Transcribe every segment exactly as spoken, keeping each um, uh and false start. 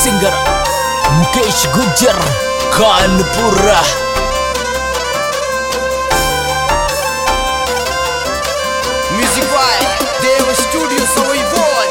Singer Mukesh Gujjar Kanpur. Music by Dev studio सोईबोल।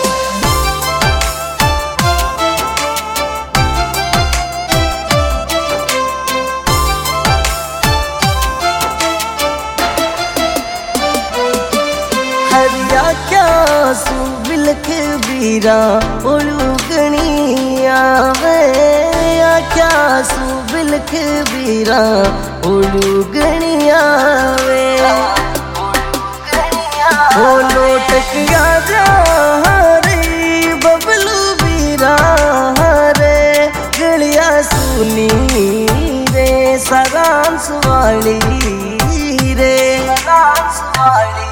हरिया क्या सुबिलख बीरा उलूगनिया वे क्या सुबिलख बीरा उलूगनिया वे ओ लोटक जा रे बबलू बीरा रे गलिया सुनी रे सरांस वाली रे सरांस वाली।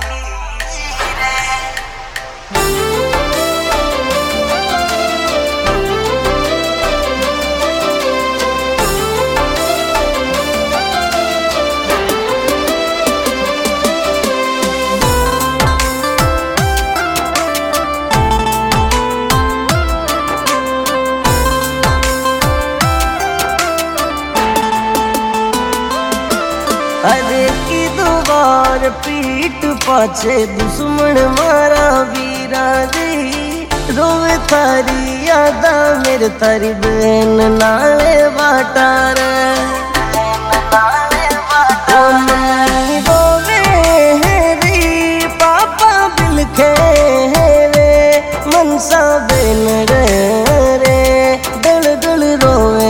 अरे की दोबार पीठ पाछे दुश्मन मारा वीरा दी रोवे थारी यादा मेरे तारी बहन नाले बाटा रे रोवे री पापा बिलखे रे मनसा बेन रे रे डल डल रोवे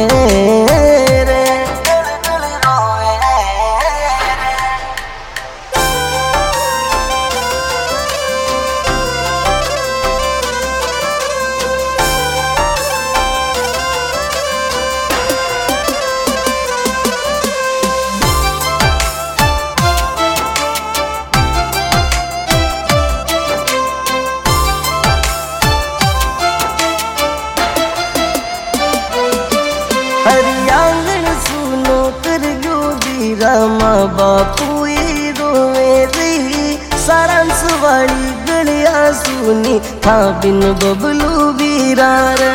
हरियांगन सुनो कर जो दीरा माँ बापू रोवे रही सारांश वाली गलिया सुनी था बिन बबलू बीरा रे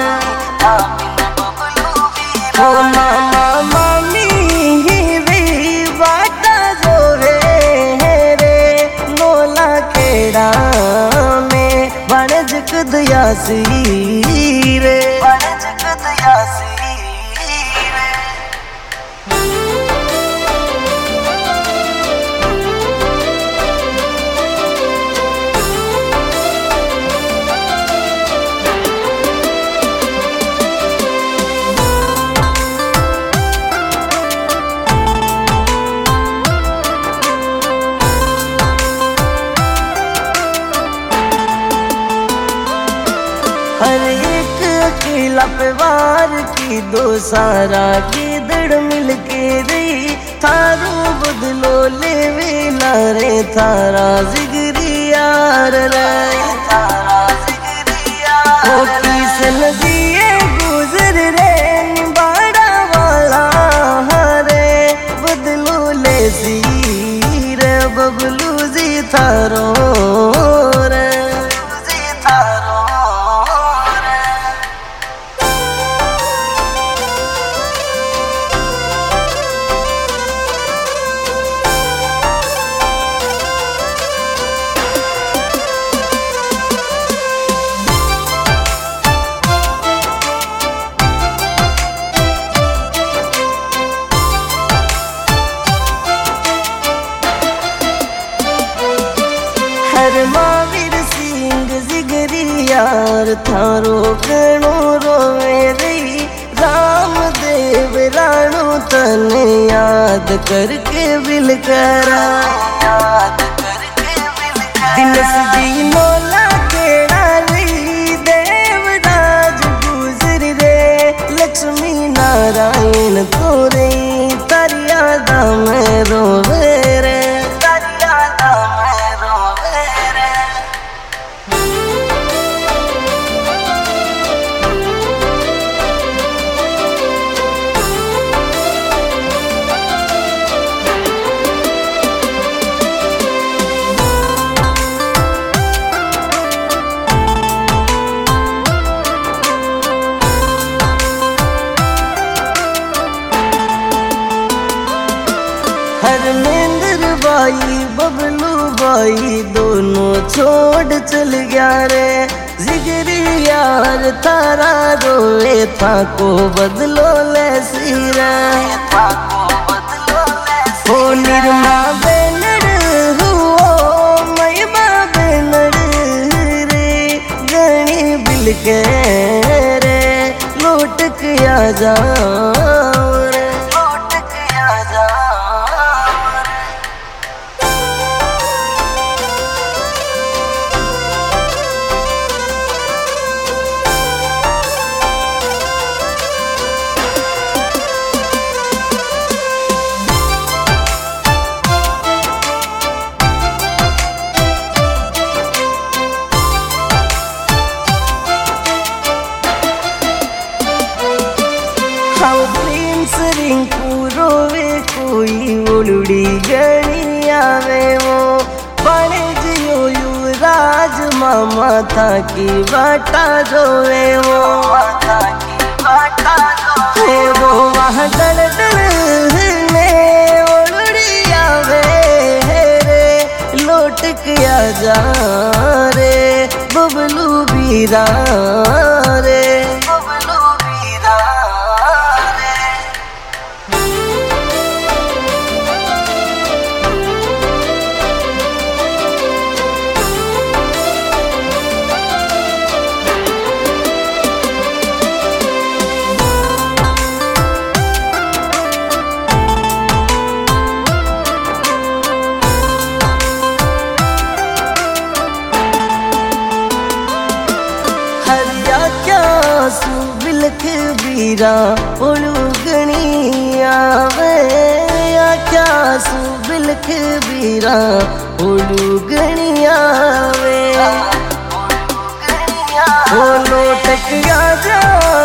ओ मामा मामी रे बाटा जो रे रे नोला केड़ा में बनज कदयासी रे बनज कदयासी। हर एक अकेला परिवार की दो सारा की दड़ मिल के रही थारो बदलो ले वेला रे थारा जिगरी यार रे थारा जिगरी यार ओ किस नदिए गुजर रे निबाड़ा वाला रे बदलो ले सी रे बबलू जी थारो रे जी थारो। महावीर सिंह जिगरी यार थारो गणो रोवे रही रामदेव राणो तने याद करके बिल करा याद करके बिल करा दिनस जी नोला केड़ा रही देवराज गुजर रे लक्ष्मी नारायण तोरे तारी यादा में रोवे रे तारी यादा में रोवे रे। धर्मेंद्र भाई बबलू भाई दोनों छोड़ चल गया रे। जिगरी यार तारा रोए था को बदलो ले सीरा हो निर्मा बेनड़ हुओ महिमा बेनड़ रे गणी बिल के रे लौट के आ जाओ रे लौट के आ जाओ रिंकू रोवे कोई उलड़ी गणी आवे वो बड़े जियो युवराज मामा था की बाटा रोवे वो वो वहाँ डल डल में उलड़ी आवे रे लौट के आ जा रे बबलू बीरा रे बबलू बीरा बिलख बीरा उलूगनी आवे या क्या सू बिलख बीरा उलूगनी आवे ओ लौट के आ जा